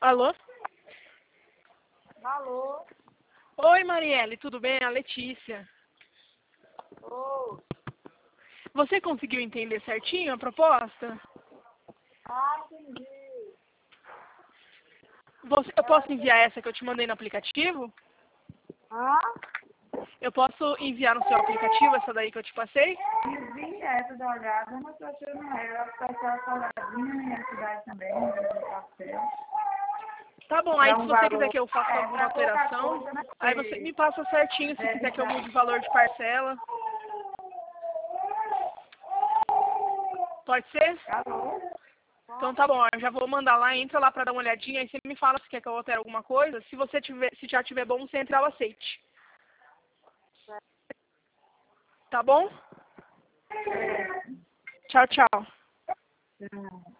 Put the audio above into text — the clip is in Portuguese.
Alô? Alô? Oi, Marielle, tudo bem? É a Letícia. Oi. Você conseguiu entender certinho a proposta? Ah, entendi. Eu posso enviar essa que eu te mandei no aplicativo? Ah? Eu posso enviar no seu aplicativo essa daí que eu te passei? Eu vi essa da olhada, mas eu achei não era. Ela vai estar salgadinha na minha cidade também, no café. Tá bom, aí Para se um você quiser valor. que eu faça alguma Para pouca alteração, coisa, né? aí você me passa certinho se quiser que eu mude o valor de parcela. Pode ser? Alô? Então tá bom, eu já vou mandar lá, entra lá pra dar uma olhadinha, aí você me fala se quer que eu altere alguma coisa. Se já tiver bom, você entra, eu aceite. Tá bom? Tchau, tchau.